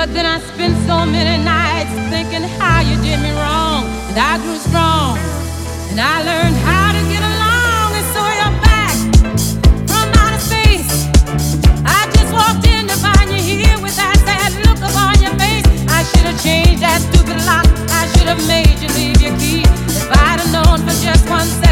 But then I spent so many nights thinking how you did me wrong. And I grew strong, and I learned how to get along. And so you're back from outer space. I just walked in to find you here with that sad look upon your face. I should have changed that stupid lock. I should have made you leave your key. If I'd have known for just 1 second